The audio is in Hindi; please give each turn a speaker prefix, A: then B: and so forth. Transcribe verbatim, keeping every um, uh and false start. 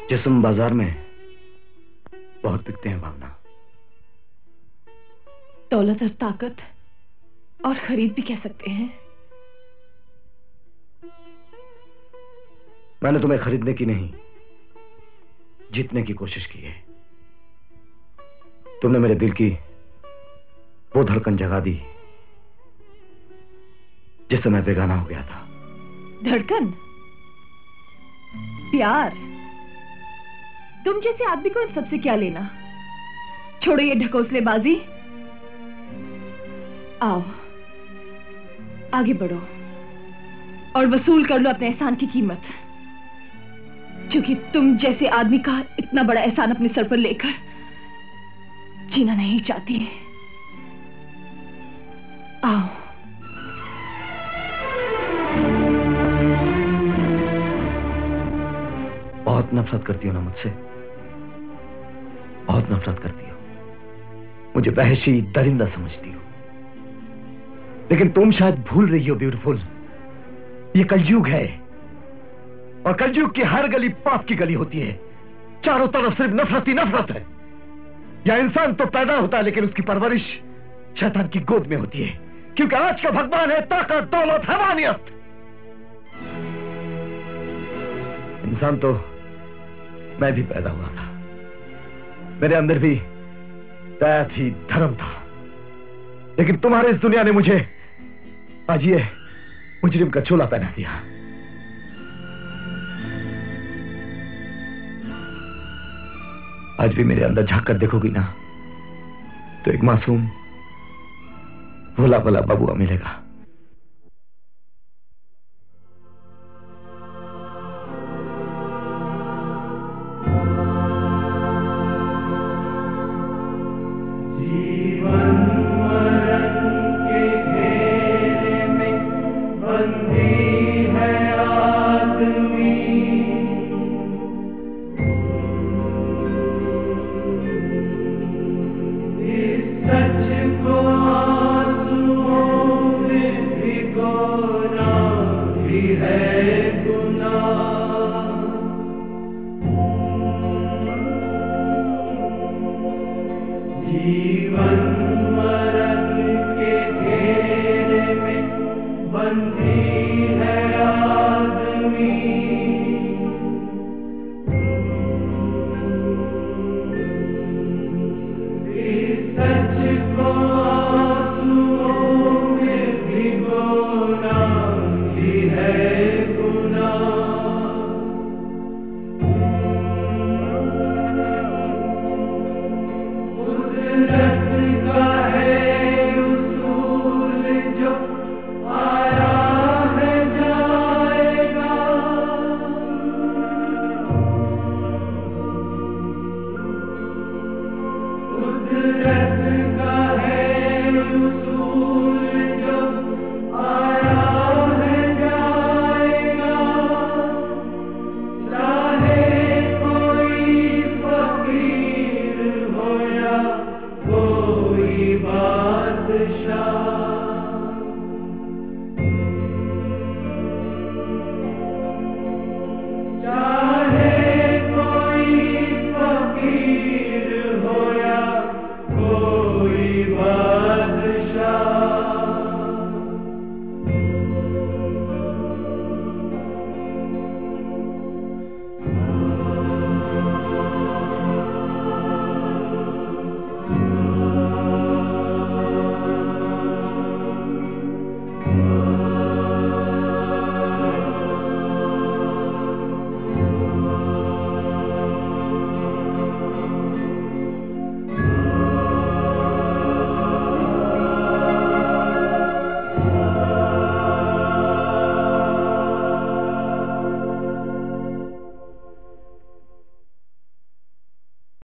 A: जिस्म बाजार में बहुत बिकते हैं भावना।
B: दौलत और ताकत और खरीद भी कह सकते हैं।
A: मैंने तुम्हें खरीदने की नहीं, जीतने की कोशिश की है। तुमने मेरे दिल की वो धड़कन जगा दी जिससे मैं बेगाना हो गया था।
B: धड़कन? प्यार? तुम जैसे आदमी को इन सबसे क्या लेना? छोड़ो ये ढकोसलेबाजी, आओ आगे बढ़ो और वसूल कर लो अपने एहसान की कीमत, क्योंकि तुम जैसे आदमी का इतना बड़ा एहसान अपने सर पर लेकर जीना नहीं चाहती। आओ।
A: बहुत नफरत करती हो ना मुझसे, बहुत नफरत करती हो। मुझे वहशी दरिंदा समझती हो, लेकिन तुम शायद भूल रही हो ब्यूटीफुल, ये कलयुग है और कलयुग की हर गली पाप की गली होती है। चारों तरफ सिर्फ नफरत ही नफरत है। या इंसान तो पैदा होता है लेकिन उसकी परवरिश शैतान की गोद में होती है, क्योंकि आज का भगवान है ताकत, दौलत, हैवानियत। इंसान तो मैं भी पैदा हुआ था, मेरे अंदर भी दया थी, धर्म था, लेकिन तुम्हारे इस दुनिया ने मुझे आज ये मुजरिम का चोला पहना दिया। आज भी मेरे अंदर झांक कर देखोगी ना तो एक मासूम भोला भोला बबुआ मिलेगा।